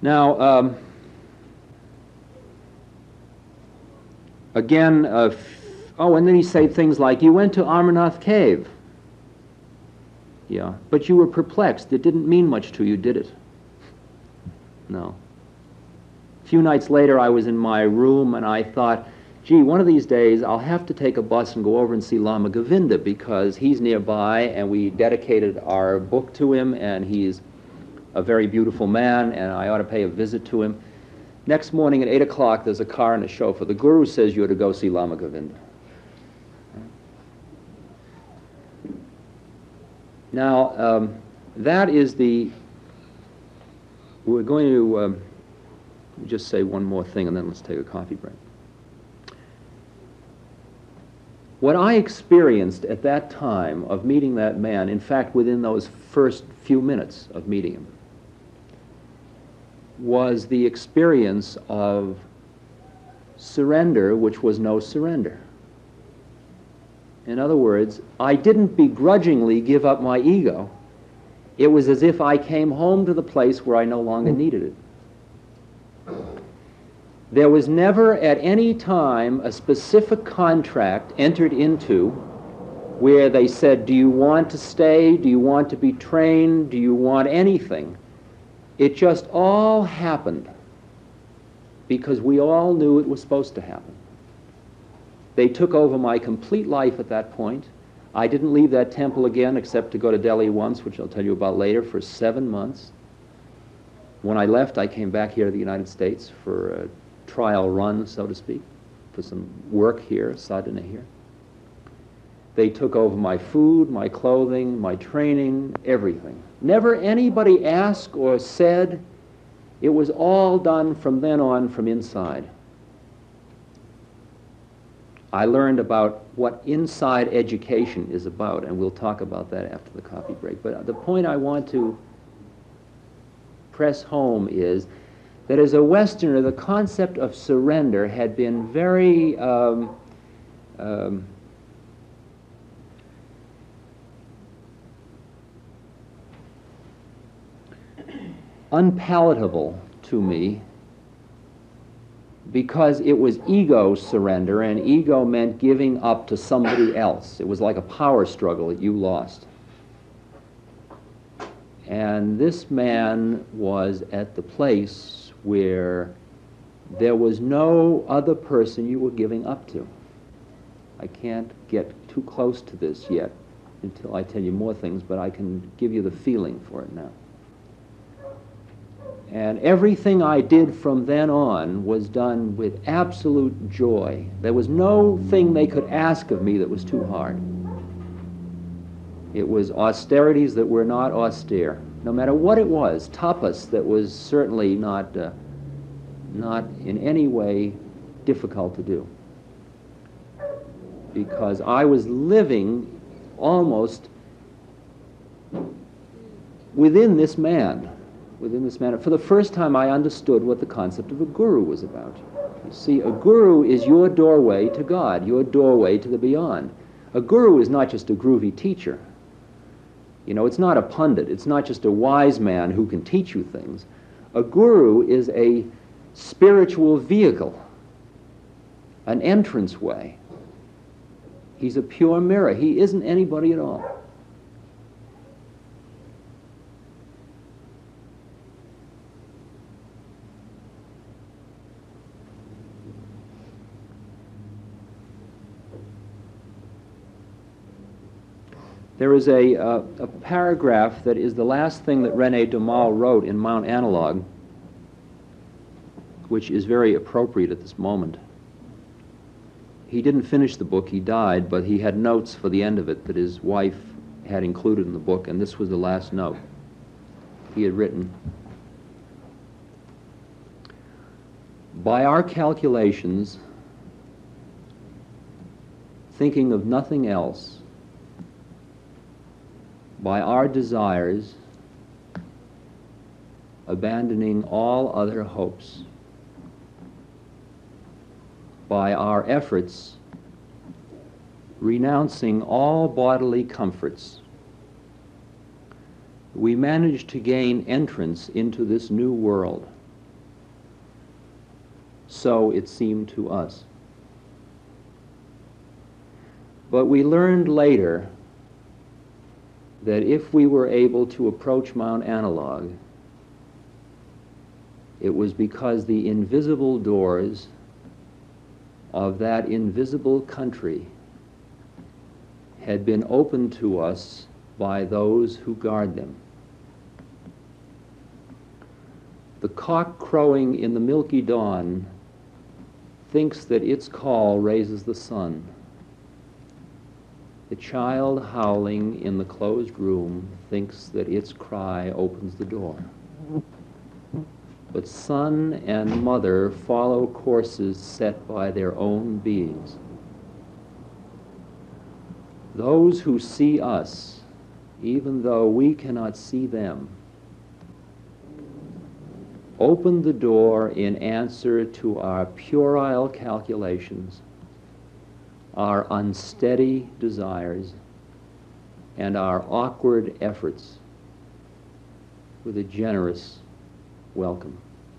Now, again, oh, and then he said things like, you went to Amarnath Cave. Yeah, but you were perplexed. It didn't mean much to you, did it? No. A few nights later, I was in my room, and I thought, gee, one of these days, I'll have to take a bus and go over and see Lama Govinda, because he's nearby, and we dedicated our book to him, and he's a very beautiful man, and I ought to pay a visit to him. Next morning at 8 o'clock, there's a car and a chauffeur. The Guru says you're to go see Lama Govinda. Now, that is we're going to just say one more thing, and then let's take a coffee break. What I experienced at that time of meeting that man, in fact, within those first few minutes of meeting him, was the experience of surrender, which was no surrender. In other words, I didn't begrudgingly give up my ego. It was as if I came home to the place where I no longer needed it. There was never at any time a specific contract entered into where they said, do you want to stay? Do you want to be trained? Do you want anything? It just all happened because we all knew it was supposed to happen. They took over my complete life at that point. I didn't leave that temple again except to go to Delhi once, which I'll tell you about later, for 7 months. When I left, I came back here to the United States for a trial run, so to speak, for some work here, sadhana here. They took over my food, my clothing, my training, everything. Never anybody asked or said. It was all done from then on from inside. I learned about what inside education is about, and we'll talk about that after the coffee break. But the point I want to press home is that as a Westerner, the concept of surrender had been very unpalatable to me, because it was ego surrender, and ego meant giving up to somebody else. It was like a power struggle that you lost. And this man was at the place where there was no other person you were giving up to. I can't get too close to this yet until I tell you more things, but I can give you the feeling for it now. And everything I did from then on was done with absolute joy. There was no thing they could ask of me that was too hard. It was austerities that were not austere, no matter what it was. Tapas that was certainly not in any way difficult to do, because I was living almost within this man. For the first time, I understood what the concept of a guru was about. You see, a guru is your doorway to God, your doorway to the beyond. A guru is not just a groovy teacher. You know, it's not a pundit. It's not just a wise man who can teach you things. A guru is a spiritual vehicle, an entranceway. He's a pure mirror. He isn't anybody at all. There is a paragraph that is the last thing that René Daumal wrote in Mount Analog, which is very appropriate at this moment. He didn't finish the book, he died, but he had notes for the end of it that his wife had included in the book, and this was the last note he had written. By our calculations, thinking of nothing else, by our desires, abandoning all other hopes, by our efforts, renouncing all bodily comforts, we managed to gain entrance into this new world. So it seemed to us. But we learned later that if we were able to approach Mount Analog, it was because the invisible doors of that invisible country had been opened to us by those who guard them. The cock crowing in the milky dawn thinks that its call raises the sun. The child howling in the closed room thinks that its cry opens the door. But son and mother follow courses set by their own beings. Those who see us, even though we cannot see them, open the door in answer to our puerile calculations, our unsteady desires, and our awkward efforts with a generous welcome.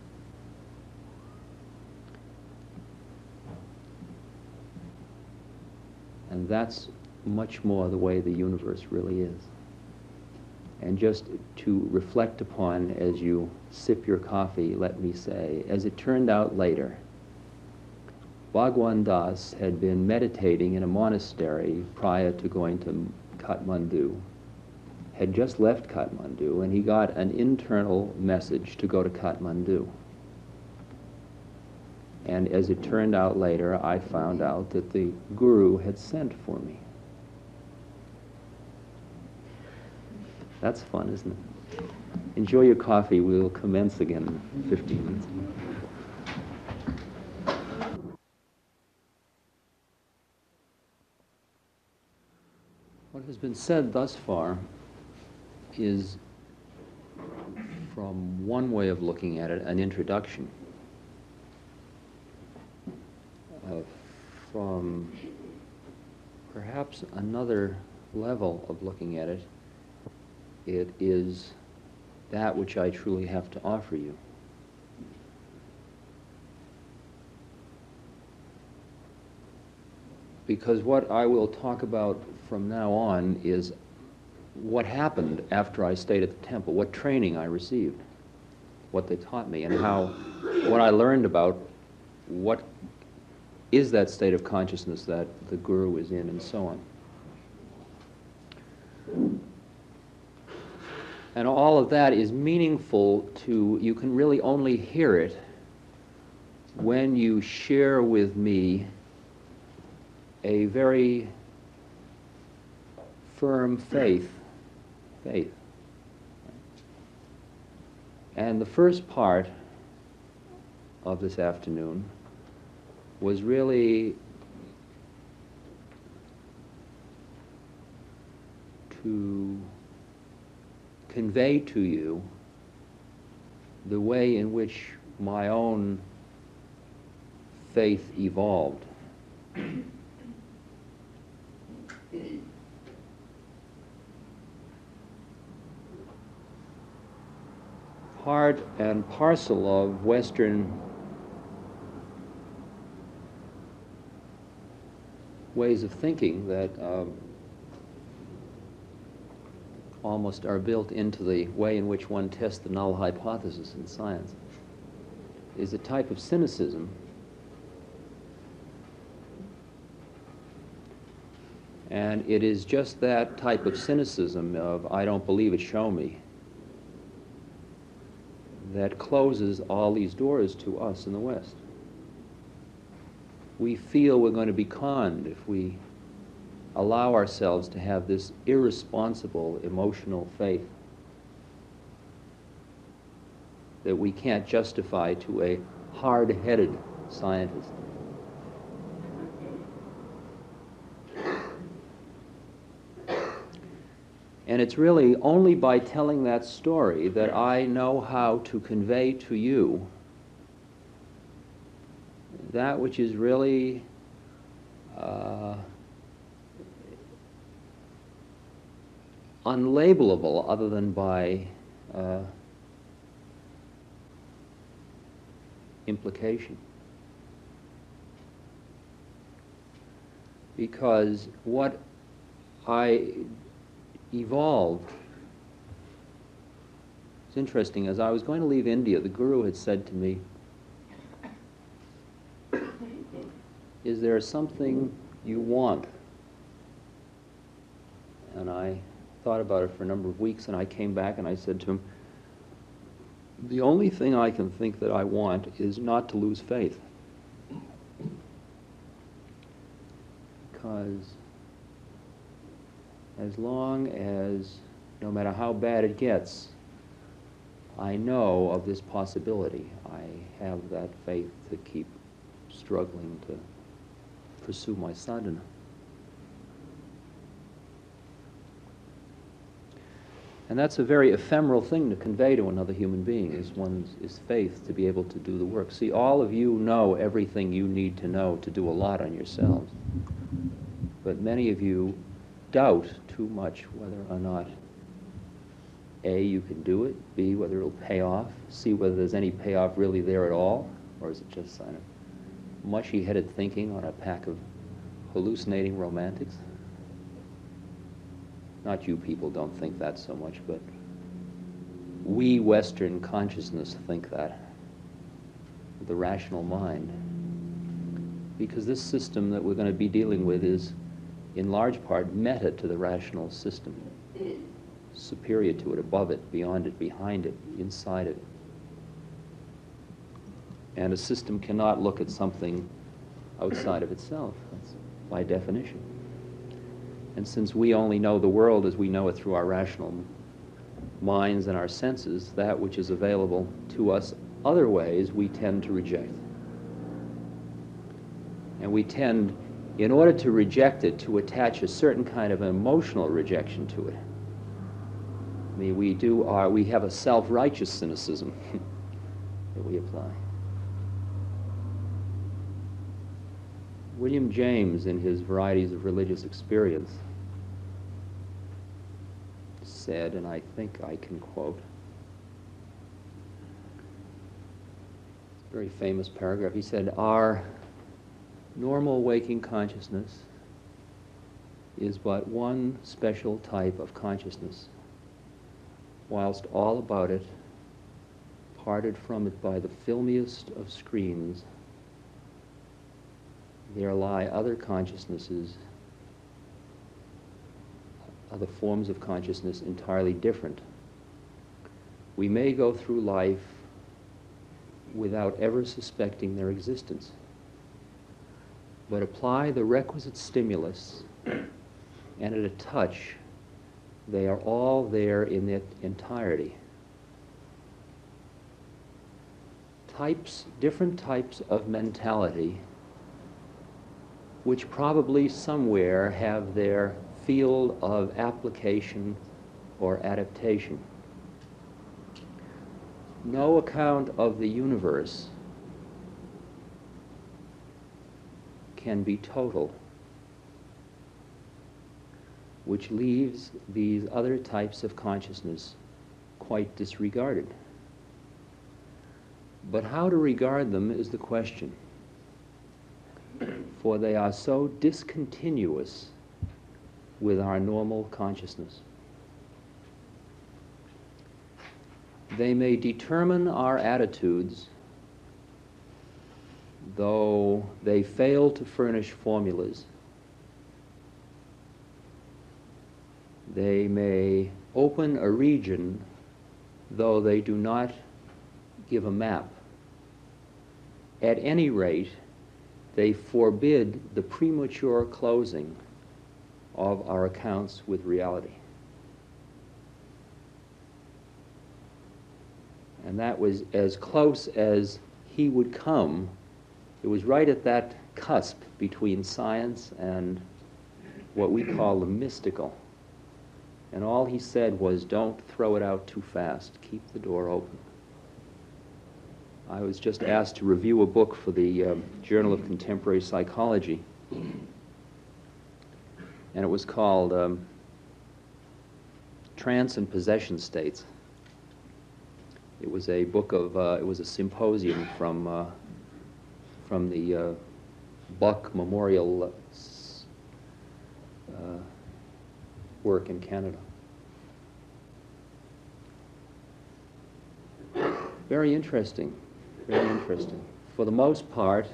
And that's much more the way the universe really is. And just to reflect upon as you sip your coffee, let me say, as it turned out later, Bhagwan Das had been meditating in a monastery prior to going to Kathmandu, had just left Kathmandu, and he got an internal message to go to Kathmandu. And as it turned out later, I found out that the Guru had sent for me. That's fun, isn't it? Enjoy your coffee. We'll commence again in 15 minutes. What has been said thus far is, from one way of looking at it, an introduction. From perhaps another level of looking at it, it is that which I truly have to offer you. Because what I will talk about from now on is what happened after I stayed at the temple, what training I received, what they taught me, and how, what I learned about what is that state of consciousness that the Guru is in, and so on. And all of that is meaningful to, you can really only hear it when you share with me a very firm faith. And the first part of this afternoon was really to convey to you the way in which my own faith evolved. Part and parcel of Western ways of thinking that almost are built into the way in which one tests the null hypothesis in science is a type of cynicism and it is just that type of cynicism of I don't believe it, show me, that closes all these doors to us in the West. We feel we're going to be conned if we allow ourselves to have this irresponsible emotional faith that we can't justify to a hard-headed scientist. And it's really only by telling that story that I know how to convey to you that which is really unlabelable other than by implication. because what I evolved, it's interesting, as I was going to leave India, the Guru had said to me, is there something you want? And I thought about it for a number of weeks, and I came back and I said to him, the only thing I can think that I want is not to lose faith. Because as long as, no matter how bad it gets, I know of this possibility, I have that faith to keep struggling to pursue my sadhana. And that's a very ephemeral thing to convey to another human being, is faith to be able to do the work. See, all of you know everything you need to know to do a lot on yourselves. But many of you doubt too much whether or not, A, you can do it, B, whether it'll pay off, C, whether there's any payoff really there at all, or is it just kind of mushy-headed thinking on a pack of hallucinating romantics? Not you people don't think that so much, but we Western consciousness think that, the rational mind. Because this system that we're going to be dealing with is, in large part, meta to the rational system, superior to it, above it, beyond it, behind it, inside it. And a system cannot look at something outside of itself, that's by definition. And since we only know the world as we know it through our rational minds and our senses, that which is available to us other ways we tend to reject. And we tend, in order to reject it, to attach a certain kind of emotional rejection to it. I mean, we have a self-righteous cynicism that we apply. William James, in his Varieties of Religious Experience, said, and I think I can quote, a very famous paragraph, he said, our normal waking consciousness is but one special type of consciousness, whilst all about it, parted from it by the filmiest of screens, there lie other consciousnesses, other forms of consciousness entirely different. We may go through life without ever suspecting their existence, but apply the requisite stimulus, and at a touch, they are all there in their entirety. Different types of mentality, which probably somewhere have their field of application or adaptation. No account of the universe can be total, which leaves these other types of consciousness quite disregarded. But how to regard them is the question, for they are so discontinuous with our normal consciousness. They may determine our attitudes, though they fail to furnish formulas. They may open a region, though they do not give a map. At any rate, they forbid the premature closing of our accounts with reality. And that was as close as he would come. It was right at that cusp between science and what we call the mystical. And all he said was, don't throw it out too fast. Keep the door open. I was just asked to review a book for the Journal of Contemporary Psychology. And it was called Trance and Possession States. It was a book of, it was a symposium from the Buck Memorial work in Canada. Very interesting, very interesting. For the most part,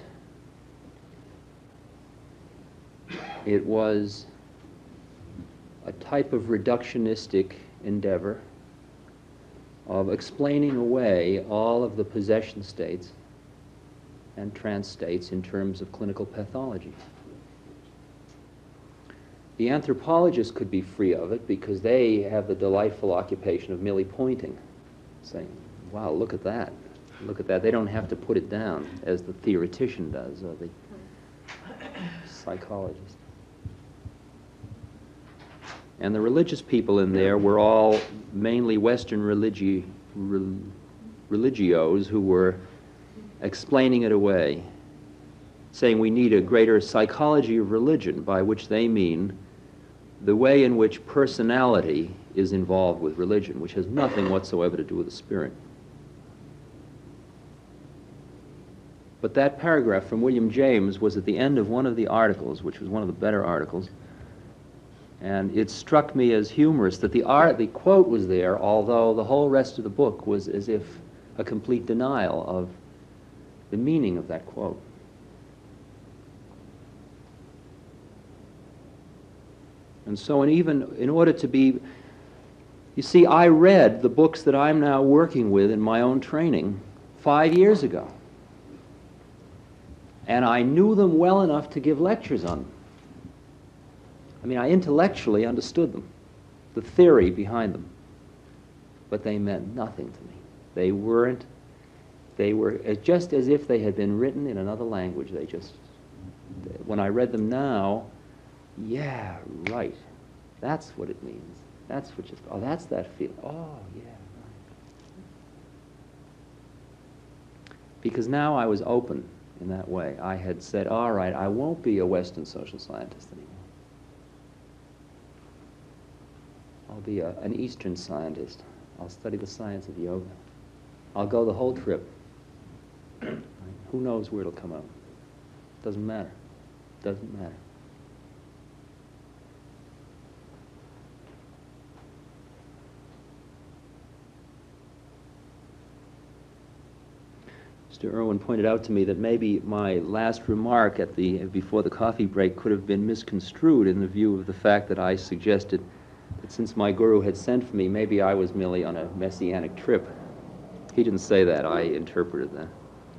it was a type of reductionistic endeavor of explaining away all of the possession states and trance states in terms of clinical pathology. The anthropologists could be free of it because they have the delightful occupation of merely pointing, saying, wow, look at that, look at that. They don't have to put it down as the theoretician does or the psychologist. And the religious people in there were all mainly Western religios who were explaining it away, saying we need a greater psychology of religion, by which they mean the way in which personality is involved with religion, which has nothing whatsoever to do with the spirit. But that paragraph from William James was at the end of one of the articles, which was one of the better articles, and it struck me as humorous that the quote was there, although the whole rest of the book was as if a complete denial of the meaning of that quote. And so even in order to be, you see, I read the books that I'm now working with in my own training 5 years ago. And I knew them well enough to give lectures on them. I mean, I intellectually understood them, the theory behind them, but they meant nothing to me. They were just as if they had been written in another language. When I read them now, yeah, right, that's what it means. That's what oh, that's that feel. Oh, yeah, right. Because now I was open in that way. I had said, all right, I won't be a Western social scientist anymore. I'll be an Eastern scientist. I'll study the science of yoga. I'll go the whole trip. Who knows where it'll come out? Doesn't matter. Doesn't matter. Mr. Irwin pointed out to me that maybe my last remark before the coffee break could have been misconstrued in the view of the fact that I suggested that since my guru had sent for me, maybe I was merely on a messianic trip. He didn't say that. I interpreted that.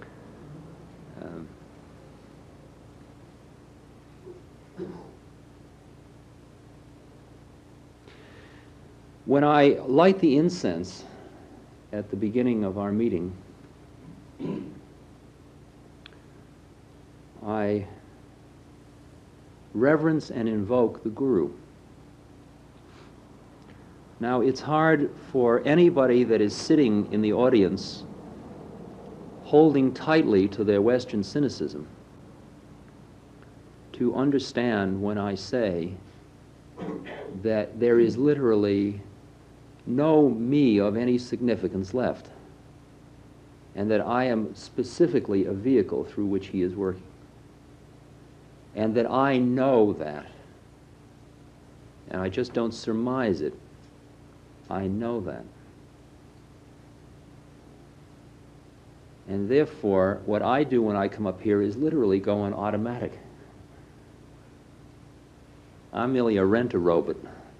When I light the incense at the beginning of our meeting, I reverence and invoke the Guru. Now, it's hard for anybody that is sitting in the audience holding tightly to their Western cynicism to understand when I say that there is literally no me of any significance left, and that I am specifically a vehicle through which he is working, and that I know that, and I just don't surmise it. I know that. And therefore, what I do when I come up here is literally go on automatic. I'm merely a rent-a-robot.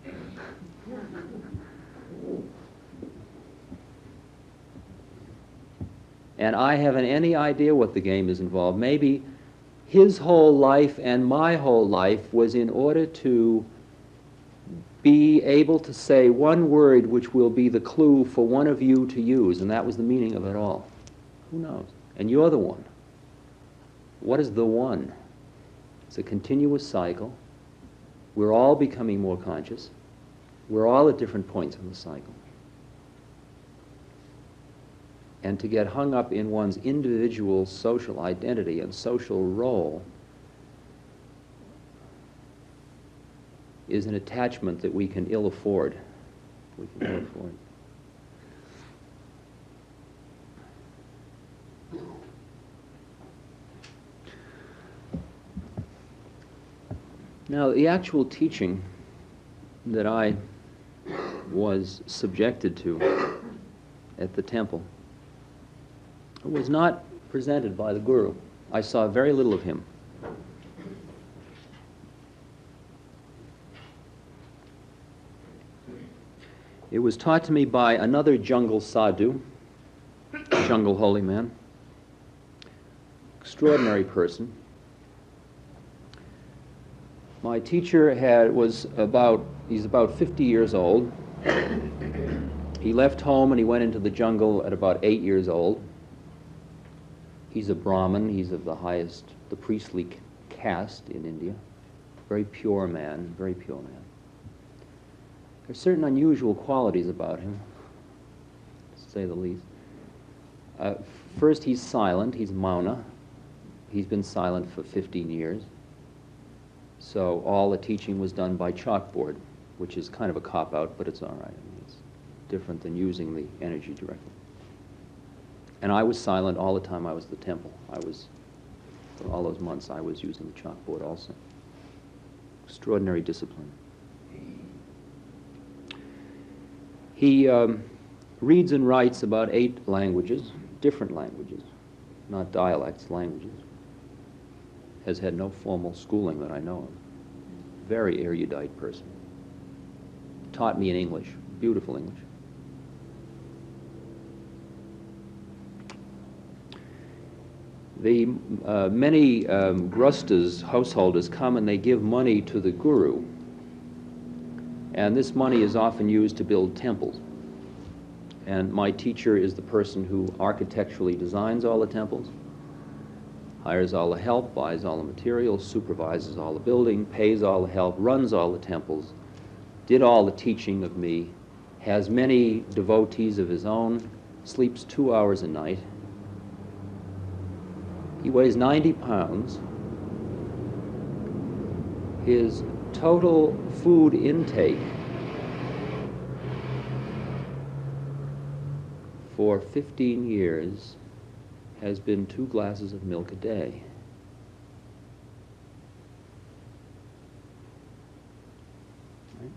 And I haven't any idea what the game is involved. Maybe his whole life and my whole life was in order to be able to say one word which will be the clue for one of you to use, and that was the meaning of it all. Who knows? And you're the one. What is the one? It's a continuous cycle. We're all becoming more conscious. We're all at different points in the cycle. And to get hung up in one's individual social identity and social role is an attachment that we can ill afford. We can ill afford. Now, the actual teaching that I was subjected to at the temple was not presented by the Guru. I saw very little of him. It was taught to me by another jungle sadhu, jungle holy man, extraordinary person. My teacher he's about 50 years old. He left home and he went into the jungle at about 8 years old. He's a Brahmin. He's of the highest, the priestly caste in India. Very pure man, very pure man. There's certain unusual qualities about him, to say the least. First, he's silent. He's mauna. He's been silent for 15 years. So all the teaching was done by chalkboard, which is kind of a cop-out, but it's all right. I mean, it's different than using the energy directly. And I was silent all the time I was at the temple. For all those months, I was using the chalkboard also. Extraordinary discipline. He reads and writes about 8 languages, different languages, not dialects, languages. Has had no formal schooling that I know of. Very erudite person. Taught me in English, beautiful English. The many grustas, householders, come and they give money to the Guru. And this money is often used to build temples. And my teacher is the person who architecturally designs all the temples, hires all the help, buys all the materials, supervises all the building, pays all the help, runs all the temples, did all the teaching of me, has many devotees of his own, sleeps 2 hours a night. He weighs 90 pounds. His total food intake for 15 years has been 2 glasses of milk a day. Right?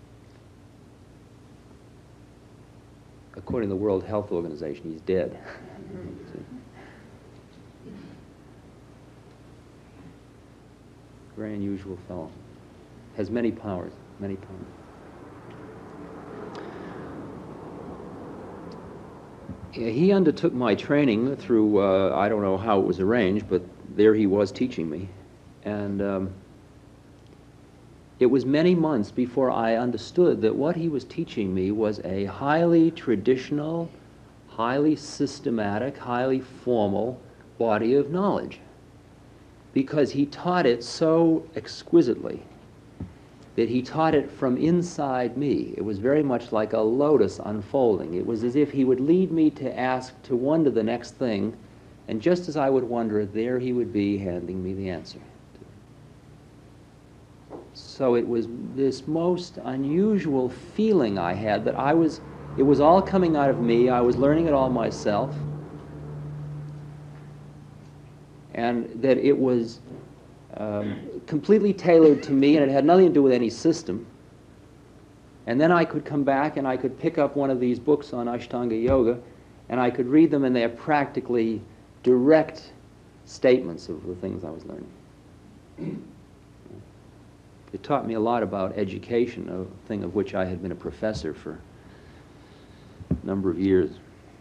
According to the World Health Organization, he's dead. Very unusual fellow. Has many powers, many powers. He undertook my training through, I don't know how it was arranged, but there he was teaching me. And it was many months before I understood that what he was teaching me was a highly traditional, highly systematic, highly formal body of knowledge. Because he taught it so exquisitely that he taught it from inside me. It was very much like a lotus unfolding. It was as if he would lead me to wonder the next thing, and just as I would wonder, there he would be handing me the answer. So it was this most unusual feeling I had that it was all coming out of me, I was learning it all myself, and that it was completely tailored to me, and it had nothing to do with any system. And then I could come back and I could pick up one of these books on Ashtanga Yoga, and I could read them, and they're practically direct statements of the things I was learning. It taught me a lot about education, a thing of which I had been a professor for a number of years.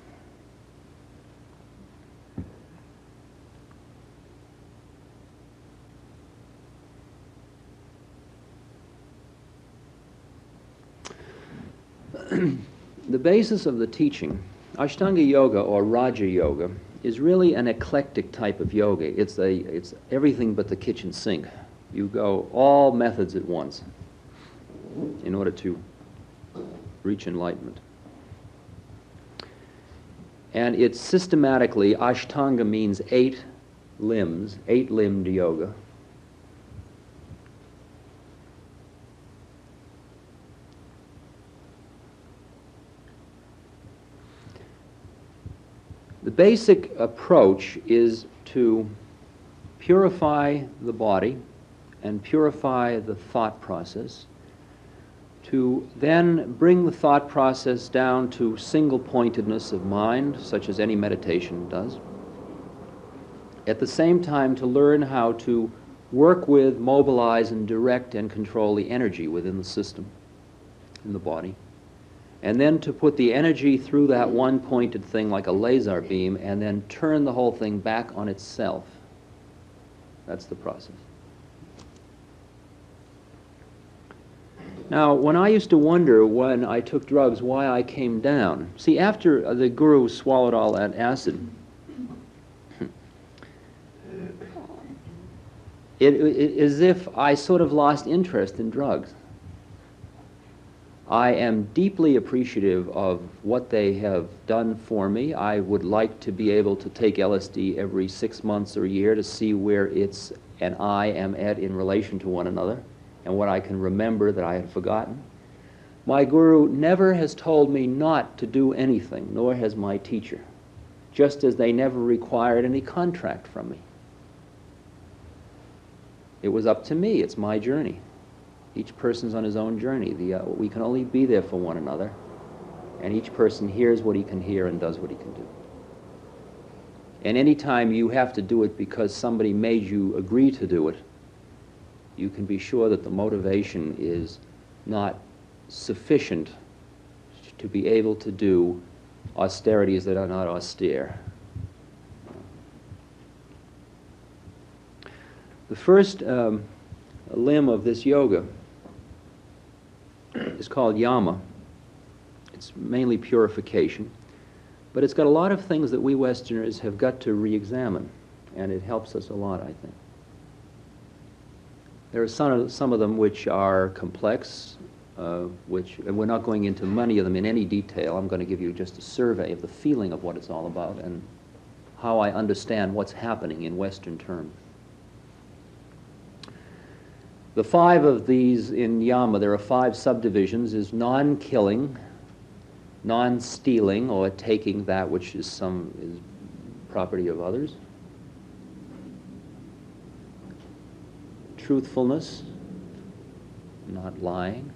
The basis of the teaching, Ashtanga Yoga or Raja Yoga, is really an eclectic type of yoga. It's everything but the kitchen sink. You go all methods at once in order to reach enlightenment. And it's systematically, Ashtanga means 8 limbs, 8-limbed yoga. The basic approach is to purify the body and purify the thought process, to then bring the thought process down to single-pointedness of mind, such as any meditation does. At the same time, to learn how to work with, mobilize, and direct and control the energy within the system, in the body. And then to put the energy through that one-pointed thing like a laser beam and then turn the whole thing back on itself. That's the process. Now, when I used to wonder when I took drugs why I came down, see, after the guru swallowed all that acid, it as if I sort of lost interest in drugs. I am deeply appreciative of what they have done for me. I would like to be able to take LSD every 6 months or a year to see where it's and I am at in relation to one another, and what I can remember that I had forgotten. My guru never has told me not to do anything, nor has my teacher, just as they never required any contract from me. It was up to me. It's my journey. Each person's on his own journey. We can only be there for one another, and each person hears what he can hear and does what he can do. And any time you have to do it because somebody made you agree to do it, you can be sure that the motivation is not sufficient to be able to do austerities that are not austere. The first limb of this yoga is called yama. It's mainly purification, but it's got a lot of things that we Westerners have got to re-examine, and it helps us a lot, I think. There are some of them which are complex, and we're not going into many of them in any detail. I'm going to give you just a survey of the feeling of what it's all about and how I understand what's happening in Western terms. The 5 of these in yama, there are 5 subdivisions, is non-killing, non-stealing, or taking that which is property of others, truthfulness, not lying,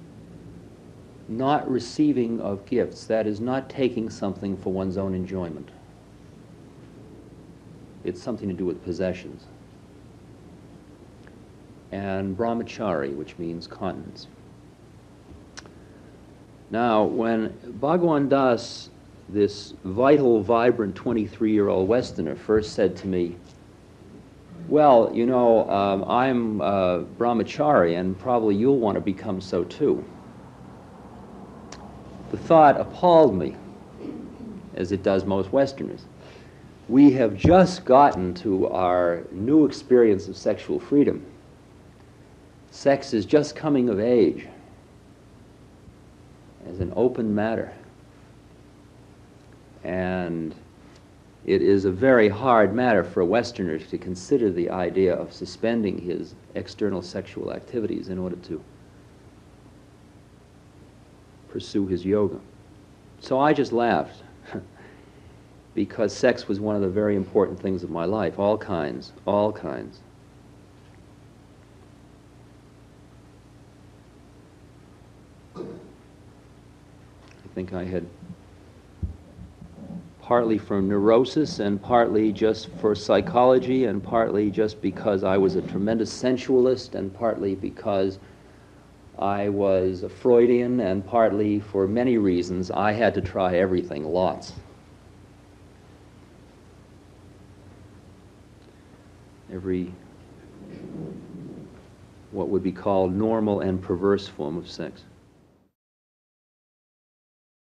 not receiving of gifts, that is, not taking something for one's own enjoyment. It's something to do with possessions. And brahmachari, which means continence. Now, when Bhagwan Das, this vital, vibrant 23-year-old Westerner, first said to me, well, you know, I'm brahmachari, and probably you'll want to become so too. The thought appalled me, as it does most Westerners. We have just gotten to our new experience of sexual freedom. Sex is just coming of age as an open matter. And it is a very hard matter for a Westerner to consider the idea of suspending his external sexual activities in order to pursue his yoga. So I just laughed because sex was one of the very important things of my life, all kinds, all kinds. I think I had, partly for neurosis and partly just for psychology and partly just because I was a tremendous sensualist and partly because I was a Freudian and partly for many reasons, I had to try everything, lots. Every, what would be called normal and perverse form of sex.